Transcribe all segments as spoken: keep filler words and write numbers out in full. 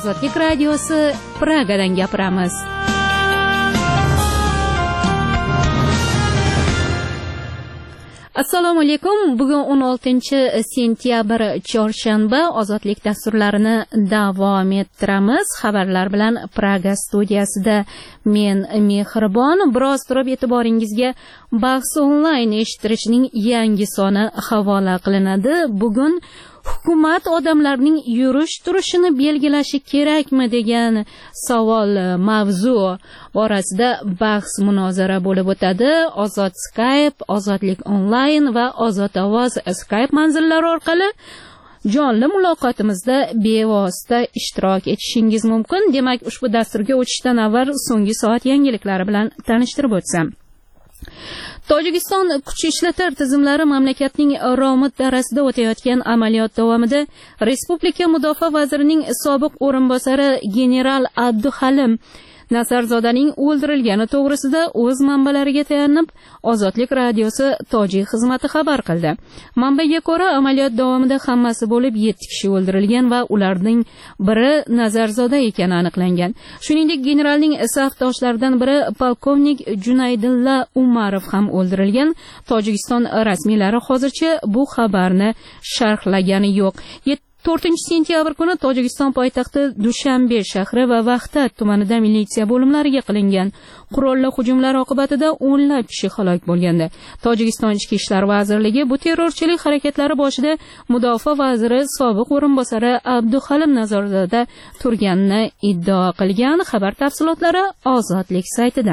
Ozodlik radiosi Pragadan gapiramiz. Assalomu alaykum. Bugun o'n oltinchi sentyabr chorshanba. Ozodlik dasturlarini davom ettiramiz. Xabarlar bilan Praga studiyasida men Mehribon. Biroz turib e'tiboringizga bahs onlayn eshittirishning yangi soni havola qilinadi. Bugun hukumat odamlarning yurish turishini belgilashi kerakmi degan savol mavzu borasida bahs munozara bo'lib o'tadi. Ozod Skype, Ozodlik onlayn va Ozod ovoz Skype manzillari orqali jonli muloqotimizda bevosita ishtirok etishingiz mumkin. Demak, ushbu dasturga o'tishdan avval so'nggi soat yangiliklari bilan tanishtirib o'tsam. Tojikiston kuch ishlatar tizimlari mamlakatning Romit darasida o'tayotgan amaliyot davomida Respublika mudofaa vazirining sobiq o'rinbosari general Abduhalim Nasarzodaning o'ldirilgani to'g'risida o'z manbalariga tayanib Ozodlik radiosi tojik xizmati xabar qildi. Manbaga ko'ra, amaliyot davomida hammasi bo'lib yetti kishi o'ldirilgan va ularning biri Nazarzoda ekani aniqlangan. Shuningdek, generalning safdoshlaridan biri polkovnik Junaydilla Umarov ham o'ldirilgan. Tojikiston rasmiylari hozircha bu xabarni sharhlagani yo'q. to'rtinchi sentyabr kuni Tojikiston poytaxti Dushanbe shahri va Vahdat tumanida militsiya bo'limlariga qilingan qurolli hujumlar oqibatida o'nlab kishi halok bo'lgandi. Tojikiston Ichki ishlar vazirligi bu terrorchilik harakatlari boshida mudofaa vaziri sobiq o'rinbosari Abduhalim Nazarzoda turganini iddao qilgan. Xabar tafsilotlari Ozodlik saytida.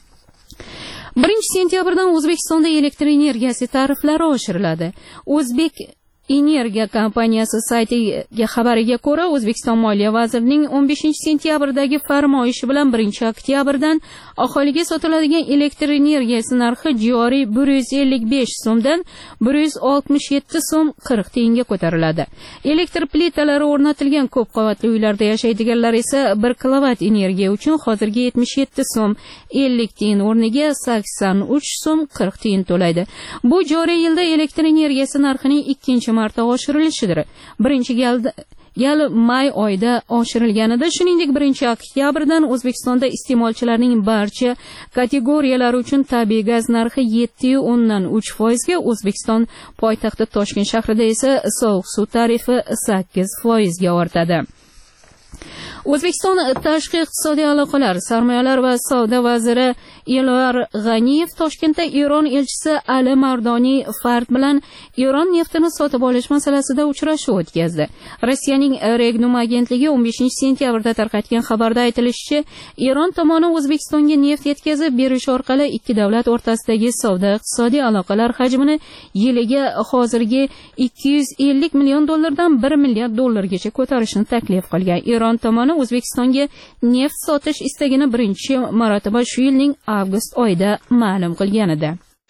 birinchi sentyabrdan O'zbekistonda elektr energiyasi tariflari oshiriladi. O'zbek Energiya kompaniyasi saytiga xabariga ko'ra, O'zbekiston Moliya vazirining o'n beshinchi sentyabrdagi farmoyishi bilan birinchi oktyabrdan aholiga sotiladigan elektr energiyasi narxi joriy bir yuz ellik besh so'mdan bir yuz oltmish yetti so'm qirq tiyinga ko'tariladi. Elektr plitalari o'rnatilgan ko'p qavatli uylarda yashaydiganlar esa bir kilovat energiya uchun hozirgi yetmish yetti so'm ellik tiyin o'rniga sakson uch so'm qirq tiyin to'laydi. Bu joriy yilda elektr energiyasi narxining ikkinchi marta oshirilishidir. Birinchi galda gal may oyida oshirilganida, shuningdek birinchi oktyabrdan O'zbekistonda iste'molchilarning barcha kategoriyalari uchun tabiiy gaz narxi yetti nuqta o'ndan uch foizga, O'zbekiston poytaxti Toshkent shahrida esa sovuq suv tarifi sakkiz foizga ortadi. O'zbekiston tashqi iqtisodiy aloqalar, sarmoyalar va savdo vaziri Elvar G'aniyev Toshkentda Eron elchisi Ali Mardoniy Fard bilan Eron neftini sotib olish masalasida uchrashuv o'tkazdi. Rossiyaning Regnum agentligi o'n beshinchi sentyabrda tarqatgan xabarda aytilishicha, Eron tomoni O'zbekistonga neft yetkazib berish orqali ikki davlat o'rtasidagi savdo iqtisodiy aloqalar hajmini yiliga hozirgi ikki yuz ellik million dollardan bir milliard dollargacha ko'tarishni taklif qilgan. Eron tomoni O'zbekistonga neft sotish istagini birinchi marotaba shu yilning avgust oyida ma'lum qilgan edi.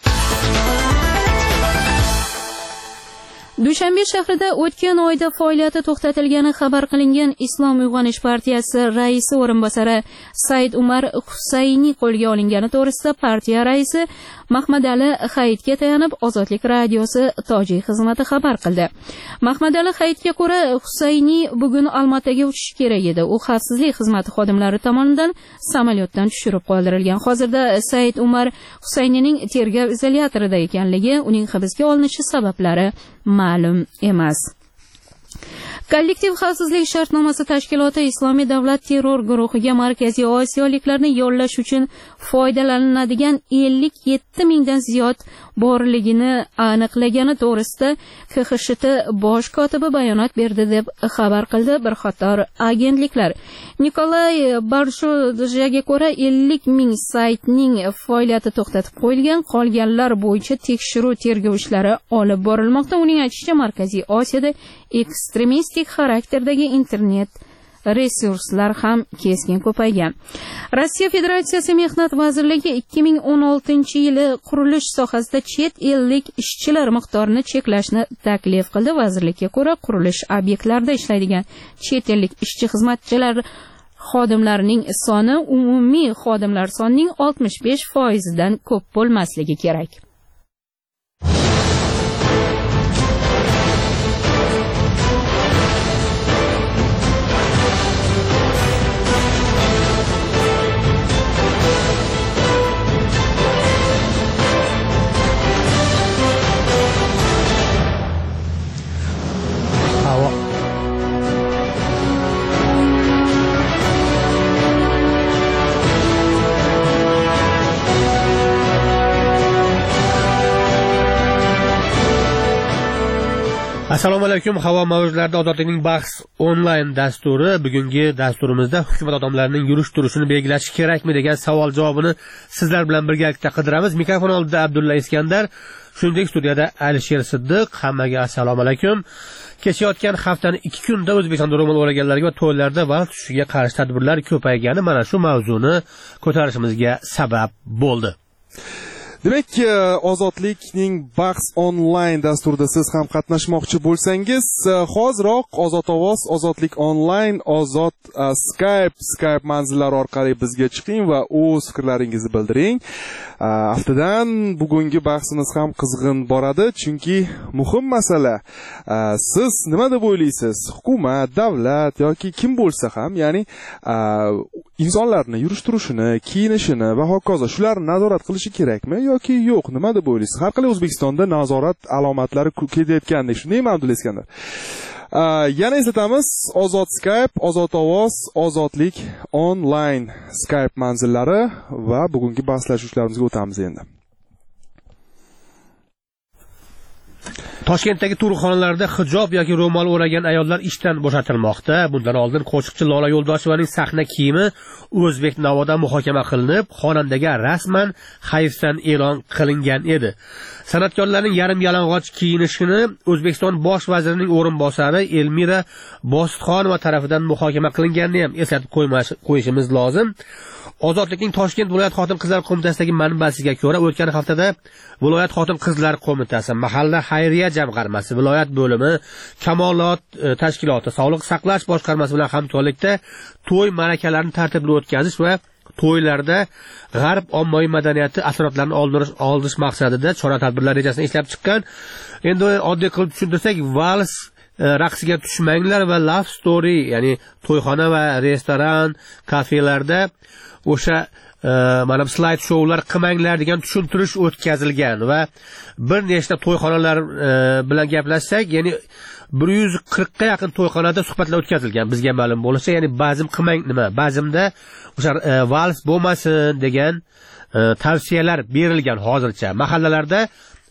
Dushanbe shahrida o'tgan oyda faoliyati to'xtatilgani xabar qilingan Islom uyg'onish partiyasi raisi o'rinbosari Said Umar Husayni qo'lga olingani to'g'risida partiya raisi Mahmadali Hayitga tayanib Ozodlik radiosi tojik xizmati xabar qildi. Mahmadali Hayitga ko'ra, Husayni bugun Olmaotaga uchishi kerak edi. U xavfsizlik xizmati xodimlari tomonidan samolyotdan tushirib qoldirilgan. Hozirda Said Umar Husaynining tergov izolyatorida ekanligi, uning hibsga olinishi sabablari ma'lum emas. Kollektiv xavfsizlik shartnomasi tashkiloti Islomiy davlat terror guruhiga Markaziy Osiyoliklarni yollash uchun foydalaniladigan ellik yetti mingdan ziyod borligini aniqlagani to'g'risida K X S H T bosh kotibi bayonot berdi deb xabar qildi bir qator agentliklar. Nikolay Barshojaga ko'ra ellik ming saytning faoliyati to'xtatib qo'yilgan, qolganlar bo'yicha tekshiruv tergov ishlari olib borilmoqda. Uning aytishicha, Markaziy Osiyoda ekstremistik xarakterdagi internet resurslar ham keskin ko'paygan. Rossiya Federatsiyasi Mehnat vazirligi ikki ming o'n oltinchi yili qurilish sohasida chet ellik ishchilar miqdorini cheklashni taklif qildi. Vazirlikka ko'ra, qurilish obyektlarida ishlaydigan chet ellik ishchi xizmatchilar xodimlarining soni umumiy xodimlar sonining oltmish besh foizidan ko'p bo'lmasligi kerak. Assalomu alaykum. Havo mavjlarida Ozodlikning bahs onlayn dasturi. Bugungi dasturimizda hukumat odamlarining yurish turishini belgilash kerakmi degan savol javobini sizlar bilan birgalikda qidiramiz. Mikrofon oldida Abdulla Iskandar, shuningdek studiyada Alisher Siddiq. Hammaga assalomu alaykum. Kechayotgan haftani ikki kunda O'zbekistonda ro'mol o'raganlarga va to'ylarda vaqt tushishiga qarshi tadbirlar ko'paygani mana shu mavzuni ko'tarishimizga sabab bo'ldi. Demak, Ozodlikning bahs onlayn dasturida siz ham qatnashmoqchi bo'lsangiz, hoziroq Ozod ovoz, Ozodlik onlayn, Ozod Skype, Skype manzillari orqali bizga chiqing va o'z fikrlaringizni bildiring. Haftadan bugungi bahsimiz ham qizg'in boradi, chunki muhim masala siz nima deb o'ylaysiz? Hukumat, davlat yoki kim bo'lsa ham, ya'ni insonlarni yurish turishini, kiyinishini va hokazo shularni nazorat qilishi kerakmi yoki yo'q? Nima deb o'ylaysiz? Har qalay O'zbekistonda nazorat alomatlari ketayotgandek, shundaymi Abdulla Iskandar? Yana eslatamiz, Ozod Skype, Ozod ovoz, Ozodlik onlayn Skype manzillari va bugungi bahslashuvlarimizga o'tamiz endi. Toshkentdagi tug'ruqxonalarda hijob yoki ro'mol o'ragan ayollar ishdan bo'shatilmoqda. Bundan oldin qo'shiqchi Lola Yo'ldoshovaning sahna kiyimi O'zbek Navoda muhokama qilinib, xonandaga rasman hayfdan e'lon qilingan edi. San'atkorlarning yarim yalang'och kiyinishini O'zbekiston bosh vazirining o'rinbosari Elmira Bositxonova tomonidan muhokama qilinganini ham eslatib qo'yishimiz lozim. Ozodlikning Toshkent viloyat xotin-qizlar qo'mitasidagi manbasiga ko'ra, o'tgan haftada viloyat xotin-qizlar qo'mitasi, mahalla xayriya jamg'armasi, viloyat bo'limi, kamolot tashkiloti, sog'liqni saqlash boshqarmasi bilan hamkorlikda to'y ma'rakalarini tartibli o'tkazish va to'ylarda g'arb ommaviy madaniyati asoratlarini oldirish maqsadida chora-tadbirlar rejasini ishlab chiqqan. Endi oddiy qilib tushuntirsak, vals raqsiga tushmanglar va love story, ya'ni to'yxona va restoran, kafelarda o'sha mana slayd shoular qilmanglar degan tushuntirish o'tkazilgan va bir nechta to'yxonalar bilan gaplashsak, ya'ni bir yuz qirqqa yaqin to'yxonada suhbatlar o'tkazilgan bizga ma'lum bo'lishicha, ya'ni bazm qilmang nima, bazmda o'sha vals bo'lmasin degan tavsiyalar berilgan hozircha. Mahallalarda